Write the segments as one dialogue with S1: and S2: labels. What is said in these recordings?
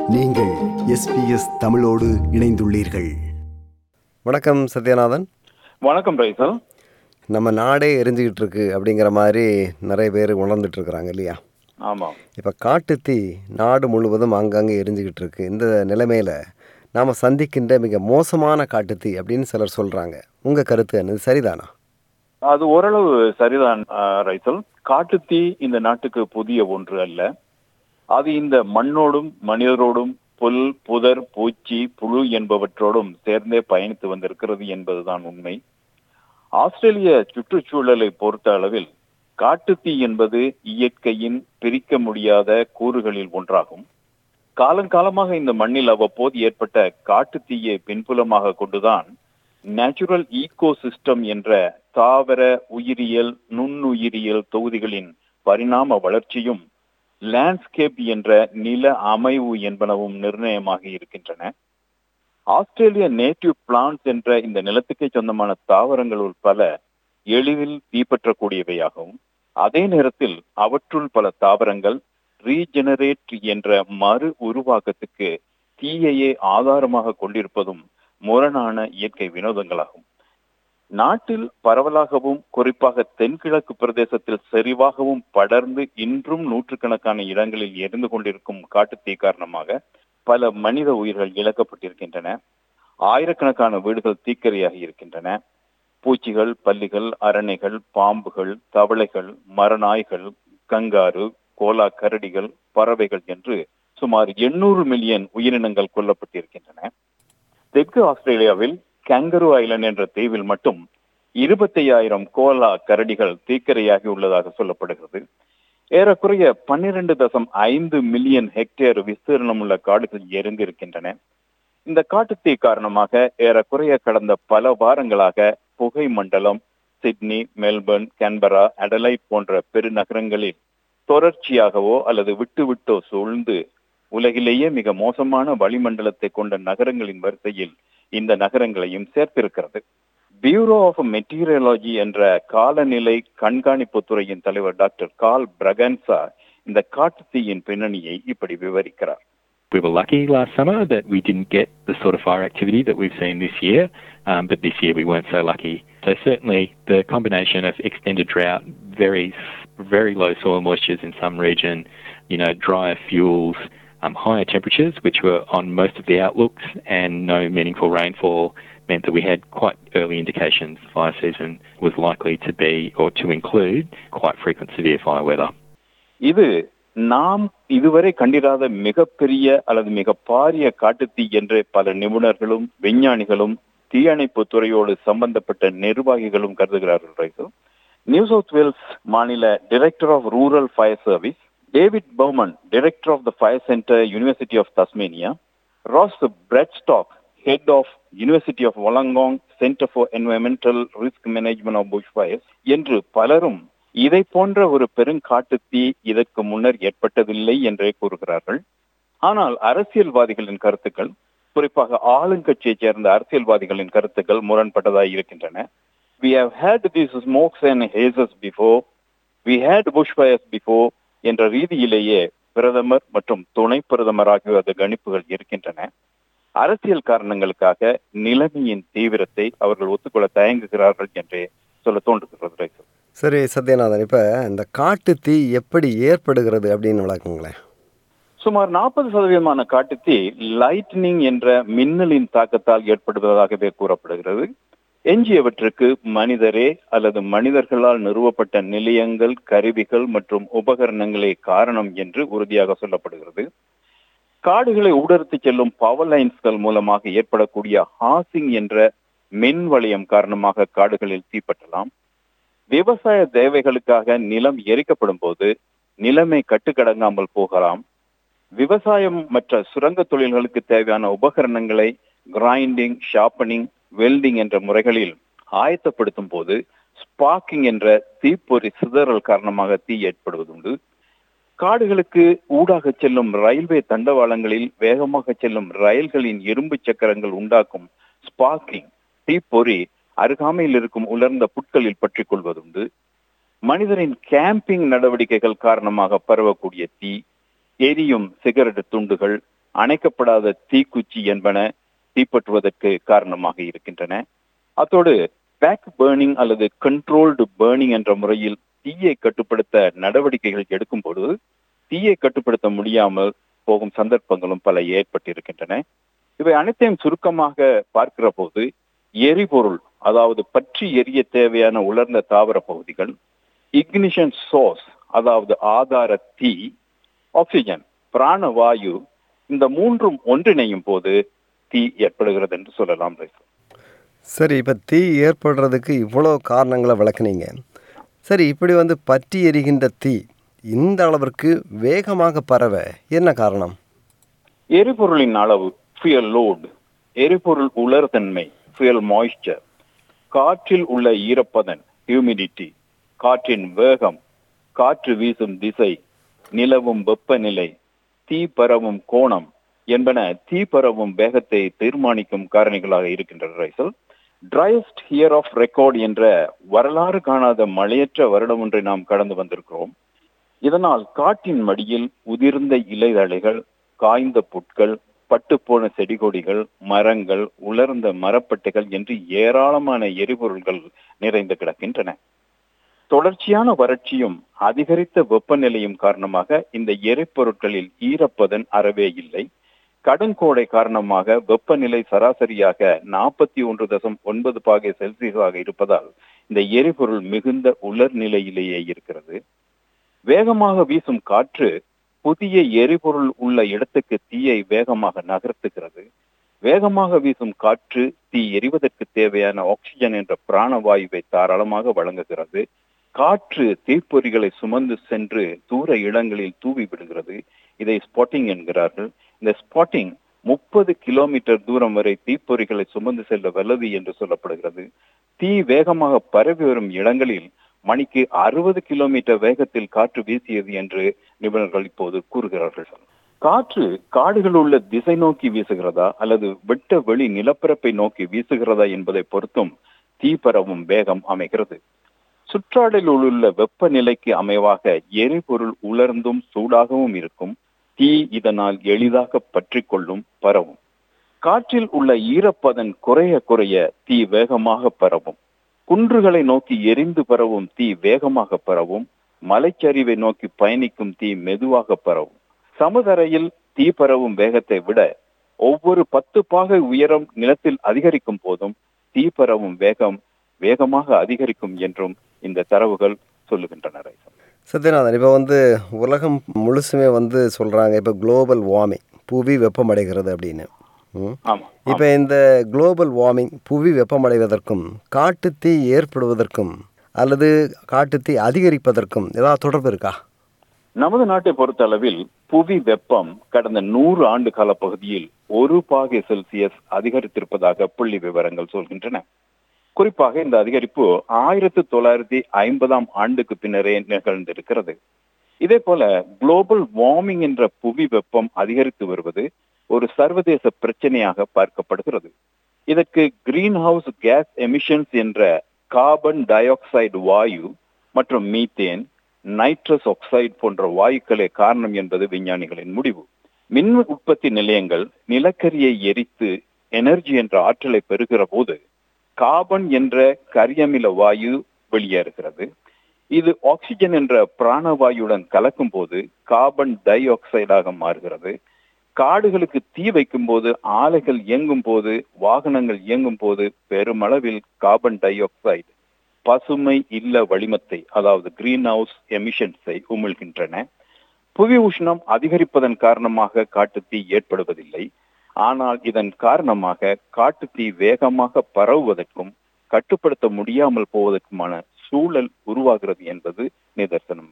S1: நீங்கள் SBS தமிழோடு இணைந்துள்ளீர்கள்.
S2: வணக்கம் சத்யநாதன்.
S3: வணக்கம் ரைசல்.
S2: நம்ம நாடே எரிஞ்சுக்கிட்டு இருக்கு அப்படிங்கிற மாதிரி நிறைய பேர் உணர்ந்துட்டு இருக்கிறாங்க இல்லையா?
S3: ஆமாம்.
S2: இப்போ காட்டுத்தீ நாடு முழுவதும் அங்கங்கே எரிஞ்சுக்கிட்டு இருக்கு. இந்த நிலைமையில் நாம் சந்திக்கின்ற மிக மோசமான காட்டுத்தீ அப்படின்னு சிலர் சொல்கிறாங்க. உங்கள் கருத்து என்ன? சரிதானா?
S3: அது ஓரளவு சரிதான் ரைசல். காட்டுத்தீ இந்த நாட்டுக்கு புதிய ஒன்று அல்ல. அது இந்த மண்ணோடும் மனிதரோடும் புல், புதர், பூச்சி, புழு என்பவற்றோடும் சேர்ந்தே பயணித்து வந்திருக்கிறது என்பதுதான் உண்மை. ஆஸ்திரேலிய சுற்றுச்சூழலை பொறுத்த அளவில் காட்டுத்தீ என்பது இயற்கையின் பிரிக்க முடியாத கூறுகளில் ஒன்றாகும். காலங்காலமாக இந்த மண்ணில் அவ்வப்போது ஏற்பட்ட காட்டுத்தீயை பின்புலமாக கொண்டுதான் நேச்சுரல் ஈகோசிஸ்டம் என்ற தாவர உயிரியல், நுண்ணுயிரியல் தொகுதிகளின் பரிணாம வளர்ச்சியும் லேண்ட்ஸ்கேப் என்ற நில அமைவு என்பனவும் நிர்ணயமாகி இருக்கின்றன. ஆஸ்திரேலிய நேட்டிவ் பிளான்ட்ஸ் என்ற இந்த நிலத்துக்கே சொந்தமான தாவரங்களுள் பல எளிதில் தீப்பற்றக்கூடியவையாகவும், அதே நேரத்தில் அவற்றுள் பல தாவரங்கள் ரீஜெனரேட் என்ற மறு உருவாக்கத்துக்கு தீயையே ஆதாரமாக கொண்டிருப்பதும் முரணான இயற்கை வினோதங்களாகும். நாட்டில் பரவலாகவும் குறிப்பாக தென்கிழக்கு பிரதேசத்தில் செறிவாகவும் படர்ந்து இன்றும் நூற்றுக்கணக்கான இடங்களில் எரிந்து கொண்டிருக்கும் காட்டுத்தீ காரணமாக பல மனித உயிர்கள் இழக்கப்பட்டிருக்கின்றன. ஆயிரக்கணக்கான வீடுகள் தீக்கிரையாகி இருக்கின்றன. பூச்சிகள், பல்லிகள், அரணைகள், பாம்புகள், தவளைகள், மரநாய்கள், கங்காரு, கோலா கரடிகள், பறவைகள் என்று சுமார் 800 மில்லியன் உயிரினங்கள் கொல்லப்பட்டிருக்கின்றன. தெற்கு ஆஸ்திரேலியாவில் கேங்கரு ஐலண்ட் என்ற தீவில் மட்டும் 25,000 கோலா கரடிகள் தீக்கிரையாகி உள்ளதாக சொல்லப்படுகிறது. ஏறக்குறைய 12.5 மில்லியன் ஹெக்டேர் விஸ்தீர்ணம் உள்ள காடுகள் எரிந்திருக்கின்றன. இந்த காட்டுத்தீ காரணமாக ஏறக்குறைய கடந்த பல வாரங்களாக புகை மண்டலம் சிட்னி, மெல்பர்ன், கேன்பரா, அடலைட் போன்ற பெருநகரங்களில் தொடர்ச்சியாகவோ அல்லது விட்டு விட்டோ சூழ்ந்து உலகிலேயே மிக மோசமான வளிமண்டலத்தை கொண்ட நகரங்களின் வரிசையில் இந்த நகரங்களையும் சேர்த்திருக்கிறது. பியூரோ ஆஃப் மெட்டீரியலாஜி என்ற காலநிலை கண்காணிப்பு துறையின் தலைவர் டாக்டர் கால் பிரகன்சா இந்த காட்டுத்தீயின் பின்னணியை இப்படி விவரிக்கிறார்.
S4: We were lucky last summer that we didn't get the sort of fire activity that we've seen this year, but this year we weren't so lucky. So certainly the combination of extended drought, very low soil moistures in some region, drier fuels, higher temperatures, which were on most of the outlooks, and no meaningful rainfall meant that we had quite early indications the fire season was likely to be or to include quite frequent severe fire weather.
S3: இது நாம் இதுவரை கண்டிராத மிகப்பெரிய அல்லது மிக பாரிய காட்டுத்தீ என்று பல நிபுணர்களும் விஞ்ஞானிகளும் தீயணைப்பு துறையோடு சம்பந்தப்பட்ட நிர்வாகிகளும் கருதுகிறார்கள். நியூ சவுத் வேல்ஸ் மாநில director of rural fire service David Bowman, director of the Fire Centre, University of Tasmania, Ross Bradstock, head of University of Wollongong Centre for Environmental Risk Management of bushfires என்று பலரும் இதை போன்ற ஒரு பெருங்காட்டுத்தீ இதற்கு முன்னர் ஏற்பட்டதில்லை என்றே கூறுகிறார்கள். ஆனால் அரசியல்வாதிகளின் கருத்துக்கள், குறிப்பாக ஆளுங்கட்சியைச் சேர்ந்த அரசியல்வாதிகளின் கருத்துக்கள் முரண்பட்டதாய் இருக்கின்றன. We have had these smokes and hazes before. We had bushfires before என்ற ரீதியிலேயே பிரதமர் மற்றும் துணை பிரதமர் ஆகியோரது கணிப்புகள் இருக்கின்றன. அரசியல் காரணங்களுக்காக நிலைமையின் தீவிரத்தை அவர்கள் ஒத்துக்கொள்ள தயங்குகிறார்கள் என்றே சொல்ல தோன்றுகிறது.
S2: சரி சத்யநாதன், இப்போ இந்த காட்டுத்தீ எப்படி ஏற்படுகிறது அப்படின்னு விளக்குங்களேன்.
S3: சுமார் 40% காட்டுத்தீ லைட்னிங் என்ற மின்னலின் தாக்கத்தால் ஏற்படுவதாகவே கூறப்படுகிறது. எஞ்சியவற்றுக்கு மனிதரே அல்லது மனிதர்களால் நிறுவப்பட்ட நிலையங்கள், கருவிகள் மற்றும் உபகரணங்களே காரணம் என்று உறுதியாக சொல்லப்படுகிறது. காடுகளை ஊடறுத்து செல்லும் பவர் லைன்ஸ்கள் மூலமாக ஏற்படக்கூடிய ஹாசிங் என்ற மின் வளையம் காரணமாக காடுகளில் தீப்பற்றலாம். விவசாய தேவைகளுக்காக நிலம் எரிக்கப்படும் போது நிலைமை கட்டுக்கடங்காமல் போகலாம். விவசாயம் மற்ற சுரங்க தொழில்களுக்கு தேவையான உபகரணங்களை கிரைண்டிங், ஷார்ப்பனிங், வெல்டிங் என்ற முறைகளில் ஆயத்தப்படுத்தும் போது ஸ்பார்க்கிங் என்ற தீப்பொறி சிதறல் காரணமாக தீ ஏற்படுவதுண்டு. காடுகளுக்கு ஊடாக செல்லும் ரயில்வே தண்டவாளங்களில் வேகமாக செல்லும் ரயில்களின் இரும்பு சக்கரங்கள் உண்டாக்கும் ஸ்பார்க்கிங், தீப்பொறி அருகாமையில் இருக்கும் உலர்ந்த புட்களில் பற்றிக் கொள்வதுண்டு. மனிதரின் கேம்பிங் நடவடிக்கைகள் காரணமாக பரவக்கூடிய தீ, எரியும் சிகரெட் துண்டுகள், அணைக்கப்படாத தீக்குச்சி என்பன தீப்பற்றுவதற்கு காரணமாக இருக்கின்றன. அத்தோடு பேக் பேர்னிங் அல்லது கண்ட்ரோல்டு பேர்னிங் என்ற முறையில் தீயை கட்டுப்படுத்த நடவடிக்கைகள் எடுக்கும் பொழுது தீயை கட்டுப்படுத்த முடியாமல் போகும் சந்தர்ப்பங்களும் பல ஏற்பட்டிருக்கின்றன. இவை அனைத்தையும் சுருக்கமாக பார்க்கிற போது எரிபொருள், அதாவது பற்றி எரிய தேவையான உலர்ந்த தாவர பகுதிகள், இக்னிஷன் சோர்ஸ் அதாவது ஆதார தீ, ஆக்சிஜன் பிராணவாயு, இந்த மூன்றும் ஒன்றிணையும் போது தீ ஏற்படுகிறது என்று சொல்லலாம்.
S2: சரி, இப்போ தீ ஏற்படுறதுக்கு இவ்வளோ காரணங்களை விளக்குனீங்க. சரி, இப்படி பற்றி எரிகின்ற தீ இந்த அளவிற்கு வேகமாக பரவ என்ன காரணம்?
S3: எரிபொருளின் அளவு, ஃபியல் லோடு, எரிபொருள் உலர்தன்மை, ஃபியல் மாய்ஸ்சர், காற்றில் உள்ள ஈரப்பதன், ஹியூமிடிட்டி, காற்றின் வேகம், காற்று வீசும் திசை, நிலவும் வெப்பநிலை, தீ பரவும் கோணம் என்பன தீ பரவும் வேகத்தை தீர்மானிக்கும் காரணிகளாக இருக்கின்றன. ரைசல், டிரையஸ்ட் இயர் ஆஃப் ரெக்கார்ட் என்ற வரலாறு காணாத மழையற்ற வருடம் ஒன்றை நாம் கடந்து வந்திருக்கிறோம். இதனால் காட்டின் மடியில் உதிர்ந்த இலைதழைகள், காய்ந்த புட்கள், பட்டுப்போன செடி கொடிகள், மரங்கள், உலர்ந்த மரப்பட்டைகள் என்று ஏராளமான எரிபொருள்கள் நிறைந்து கிடக்கின்றன. தொடர்ச்சியான வறட்சியும் அதிகரித்த வெப்பநிலையும் காரணமாக இந்த எரிபொருட்களில் ஈரப்பதன் அறவே இல்லை. கடுங்கோடை காரணமாக வெப்பநிலை சராசரியாக 41.9 பாகை செல்சியஸாக இருப்பதால் இந்த எரிபொருள் மிகுந்த உலர் நிலையிலேயே இருக்கிறது. வேகமாக வீசும் காற்று புதிய எரிபொருள் உள்ள இடத்துக்கு தீயை வேகமாக நகர்த்துகிறது. வேகமாக வீசும் காற்று தீ எரிவதற்கு தேவையான ஆக்சிஜன் என்ற பிராணவாயுவை தாராளமாக வழங்குகிறது. காற்று தீப்பொறிகளை சுமந்து சென்று தூர இடங்களில் தூவி விடுகிறது. இதை ஸ்பாட்டிங் என்கிறார்கள். இந்த ஸ்பாட்டிங் 30 கிலோமீட்டர் தூரம் வரை தீப்பொறிகளை சுமந்து செல்ல வல்லது என்று சொல்லப்படுகிறது. தீ வேகமாக பரவி வரும் இடங்களில் மணிக்கு 60 கிலோமீட்டர் வேகத்தில் காற்று வீசியது என்று நிபுணர்கள் இப்போது கூறுகிறார்கள். காற்று காடுகள் உள்ள திசை நோக்கி வீசுகிறதா அல்லது வெட்ட வெளி நிலப்பரப்பை நோக்கி வீசுகிறதா என்பதை பொறுத்தும் தீ பரவும் வேகம் அமைகிறது. சுற்றாடலில் உள்ள வெப்பநிலைக்கு அமைவாக எரிபொருள் உலர்ந்தும் சூடாகவும் இருக்கும். தீ இதனால் எளிதாக பற்றி கொள்ளும், பரவும். காற்றில் உள்ள ஈரப்பதன் குறைய குறைய தீ வேகமாக பரவும். குன்றுகளை நோக்கி எரிந்து பரவும் தீ வேகமாக பரவும். மலைச்சரிவை நோக்கி பயணிக்கும் தீ மெதுவாக பரவும். சமுதரையில் தீ பரவும் வேகத்தை விட ஒவ்வொரு 10 பாகை உயரம் நிலத்தில் அதிகரிக்கும் போதும் தீ பரவும் வேகம் வேகமாக அதிகரிக்கும் என்றும் இந்த தரவுகள் சொல்லுகின்றன.
S2: சத்யநாதன், இப்போ உலகம் முழுசுமே சொல்கிறாங்க, இப்போ குளோபல் வார்மிங், புவி வெப்பமடைகிறது அப்படின்னு. இப்போ இந்த குளோபல் வார்மிங், புவி வெப்பமடைவதற்கும் காட்டுத்தீ ஏற்படுவதற்கும் அல்லது காட்டுத்தீ அதிகரிப்பதற்கும் ஏதாவது தொடர்பு இருக்கா?
S3: நமது நாட்டை பொறுத்த அளவில் புவி வெப்பம் கடந்த 100 ஆண்டு கால பகுதியில் 1 பாகை செல்சியஸ் அதிகரித்திருப்பதாக புள்ளி விவரங்கள் சொல்கின்றன. குறிப்பாக இந்த அதிகரிப்பு 1950ஆம் ஆண்டுக்கு பின்னரே நிகழ்ந்திருக்கிறது. இதே போல குளோபல் வார்மிங் என்ற புவி வெப்பம் அதிகரித்து வருவது ஒரு சர்வதேச பிரச்சனையாக பார்க்கப்படுகிறது. இதற்கு கிரீன் ஹவுஸ் கேஸ் எமிஷன்ஸ் என்ற கார்பன் டை ஆக்சைடு வாயு மற்றும் மீத்தேன், நைட்ரஸ் ஆக்சைடு போன்ற வாயுக்களே காரணம் என்பது விஞ்ஞானிகளின் முடிவு. மின் உற்பத்தி நிலையங்கள் நிலக்கரியை எரித்து எனர்ஜி என்ற ஆற்றலை பெறுகிற போது கார்பன் என்ற கரியமில வாயு வெளியேறுகிறது. இது ஆக்சிஜன் என்ற பிராணவாயுடன் கலக்கும் போது கார்பன் டை ஆக்சைடாக மாறுகிறது. காடுகளுக்கு தீ வைக்கும் போது, ஆலைகள் இயங்கும் போது, வாகனங்கள் இயங்கும் போது பெருமளவில் கார்பன் டை ஆக்சைடு பசுமை இல்ல வளிமத்தை, அதாவது கிரீன் ஹவுஸ் எமிஷன்ஸை உமிழ்கின்றன. புவி உஷ்ணம் அதிகரிப்பதன் காரணமாக காட்டுத்தீ ஏற்படுவதில்லை. ஆனால் இதன் காரணமாக காட்டுத்தீ வேகமாக பரவுவதற்கும் கட்டுப்படுத்த முடியாமல் போவதற்குமான சூழல் உருவாகிறது என்பது நிதர்சனம்.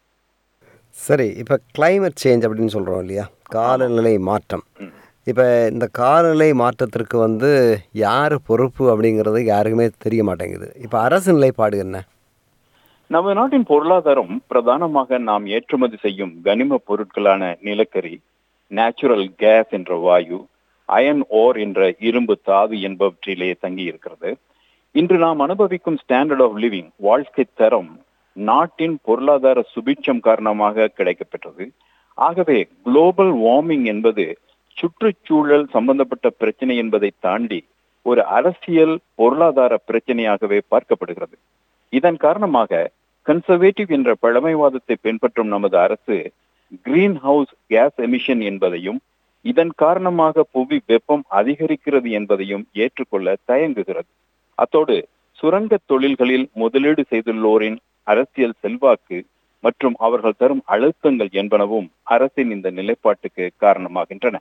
S2: சரி, இப்போ கிளைமேட் சேஞ்ச் அப்படின்னு சொல்கிறோம் இல்லையா, காலநிலை மாற்றம். இப்போ இந்த காலநிலை மாற்றத்திற்கு யார் பொறுப்பு அப்படிங்கிறது யாருக்குமே தெரிய மாட்டேங்குது. இப்போ அரசு நிலைப்பாடு என்ன?
S3: நமது நாட்டின் பொருளாதாரம் பிரதானமாக நாம் ஏற்றுமதி செய்யும் கனிம பொருட்களான நிலக்கரி, நேச்சுரல் கேஸ் என்ற வாயு, அயன் ஓர் என்ற இரும்பு தாது என்பவற்றிலே தங்கி இருக்கிறது. இன்று நாம் அனுபவிக்கும் ஸ்டாண்டர்ட் ஆஃப் லிவிங், வாழ்க்கை தரம், நாட்டின் பொருளாதார சுபிட்சம் காரணமாக கிடைக்கப்பெற்றது. ஆகவே குளோபல் வார்மிங் என்பது சுற்றுச்சூழல் சம்பந்தப்பட்ட பிரச்சனை என்பதை தாண்டி ஒரு அரசியல் பொருளாதார பிரச்சனையாகவே பார்க்கப்படுகிறது. இதன் காரணமாக கன்சர்வேட்டிவ் என்ற பழமைவாதத்தை பின்பற்றும் நமது அரசு கிரீன் ஹவுஸ் கேஸ் எமிஷன் என்பதையும் இதன் காரணமாக புவி வெப்பம் அதிகரிக்கிறது என்பதையும் ஏற்றுக்கொள்ள தயங்குகிறது. அத்தோடு சுரங்க தொழில்களில் முதலீடு செய்துள்ளோரின் அரசியல் செல்வாக்கு மற்றும் அவர்கள் தரும் அழுத்தங்கள் என்பனவும் அரசின் இந்த நிலைப்பாட்டுக்கு காரணமாகின்றன.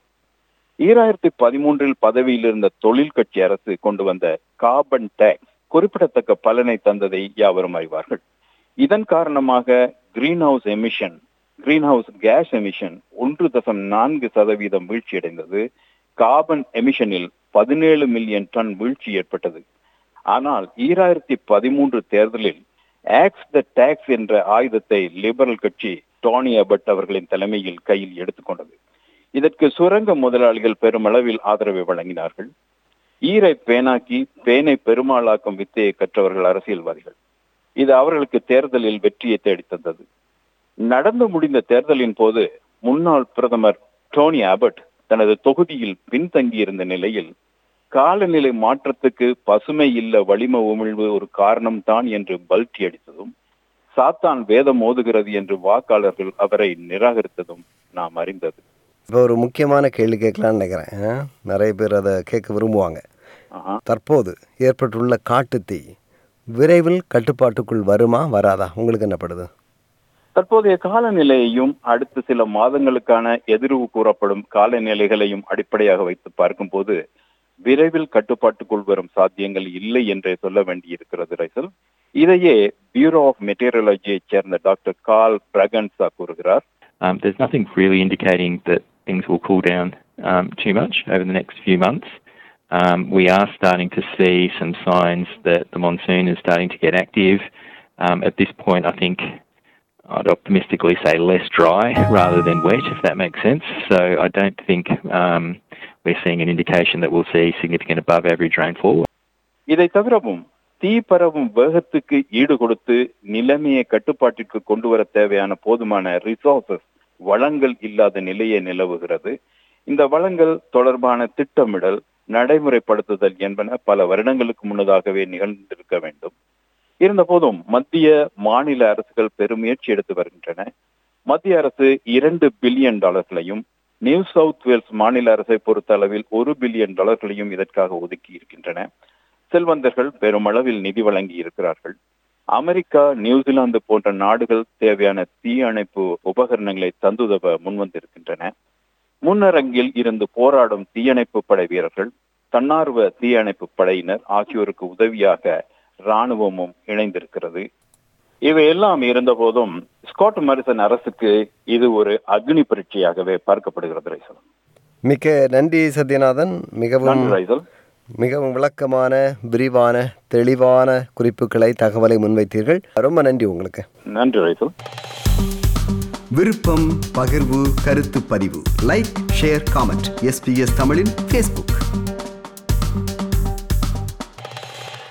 S3: 2013 பதவியில் இருந்த தொழில் கட்சி அரசு கொண்டு வந்த கார்பன் டேக்ஸ் குறிப்பிடத்தக்க பலனை தந்ததை யாவரும் அறிவார்கள். இதன் காரணமாக கிரீன் ஹவுஸ் கேஸ் எமிஷன் 1.4% வீழ்ச்சியடைந்தது. கார்பன் எமிஷனில் 17 மில்லியன் டன் வீழ்ச்சி ஏற்பட்டது. ஆனால் 2013 தேர்தலில் ஆக்ஸ் த டாக்ஸ் என்ற ஆயுதத்தை லிபரல் கட்சி டோனி அபட் அவர்களின் தலைமையில் கையில் எடுத்துக்கொண்டது. இதற்கு சுரங்க முதலாளிகள் பெருமளவில் ஆதரவை வழங்கினார்கள். ஈரை பேனாக்கி பேனை பெருமாளாக்கும் வித்தையை கற்றவர்கள் அரசியல்வாதிகள். இது அவர்களுக்கு தேர்தலில் வெற்றியை தேடித்தந்தது. நடந்து முடிந்த தேர்தலின் போது முன்னாள் பிரதமர் டோனி அபட் தனது தொகுதியில் பின்தங்கியிருந்த நிலையில் காலநிலை மாற்றத்துக்கு பசுமை இல்ல வளிம உமிழ்வு ஒரு காரணம் தான் என்று பல்டி அடித்ததும் சாத்தான் வேதம் ஓதுகிறது என்று வாக்காளர்கள் அவரை நிராகரித்ததும் நாம் அறிந்தது.
S2: இப்போ ஒரு முக்கியமான கேள்வி கேட்கலான்னு நினைக்கிறேன். நிறைய பேர் அதை கேட்க விரும்புவாங்க. தற்போது ஏற்பட்டுள்ள காட்டுத்தீ விரைவில் கட்டுப்பாட்டுக்குள் வருமா வராதா? உங்களுக்கு என்னப்படுது?
S3: தற்போதைய காலநிலையையும் அடுத்த சில மாதங்களுக்கான எதிர்வு கூறப்படும் காலநிலைகளையும் அடிப்படையாக வைத்து பார்க்கும் போது விரைவில் கட்டுப்பாட்டுக்குள் வரும் சாத்தியங்கள் இல்லை என்றே சொல்ல வேண்டியிருக்கிறது ரைசல். இதையே பியூரோ ஆஃப் மெட்டீரியலாஜியை சேர்ந்த டாக்டர் கார்ல் பிரகன்ஸா கூறுகிறார்.
S4: There's nothing really indicating that things will cool down too much over the next few months. We are starting to see some signs that the monsoon is starting to get active. At this point, I think I'd optimistically say less dry rather than wet, if that makes sense. So I don't think we're seeing an indication that we'll see significant above average rainfall.
S3: இதை தவிரவும் தீ பரவும் வேகத்துக்கு ஈடு கொடுத்து நிலைமையை கட்டுப்பாட்டிற்கு கொண்டு வர தேவையான போதுமான ரிசோர்சஸ் வளங்கள் இல்லாத நிலையே நிலவுகிறது. இந்த வளங்கள் தொடர்பான திட்டமிடல் நடைமுறைப்படுத்துதல் என்பன பல வருடங்களுக்கு முன்னதாகவே நிகழ்ந்திருக்க வேண்டும். இருந்த போதும் மத்திய மாநில அரசுகள் பெருமுயற்சி எடுத்து வருகின்றன. மத்திய அரசு $2 பில்லியன் நியூ சவுத் வேல்ஸ் மாநில அரசை பொறுத்த அளவில் $1 பில்லியன் இதற்காக ஒதுக்கி இருக்கின்றன. செல்வந்தர்கள் பெருமளவில் நிதி வழங்கி இருக்கிறார்கள். அமெரிக்கா, நியூசிலாந்து போன்ற நாடுகள் தேவையான தீ அணைப்பு உபகரணங்களை தந்துதவ முன்வந்திருக்கின்றன. முன்னரங்கில் இருந்து போராடும் தீயணைப்பு படை வீரர்கள், தன்னார்வ தீயணைப்பு படையினர் ஆகியோருக்கு உதவியாக இராணுவமும் இணைந்திருக்கிறது. இவையெல்லாம் இருந்த போதும் ஸ்காட் மாரிசன் அரசுக்கு இது ஒரு அக்னி பரீட்சையாகவே பார்க்கப்படுகிறது.
S2: மிக்க நன்றி சத்யநாதன். மிகவும் விளக்கமான, விரிவான, தெளிவான குறிப்புகளை, தகவலை முன்வைத்தீர்கள். ரொம்ப நன்றி உங்களுக்கு.
S3: நன்றி ரைசல்.
S1: விருப்பம், பகிர்வு, கருத்து பதிவு, லைக், ஷேர், காமெண்ட். SBS தமிழின் Facebook.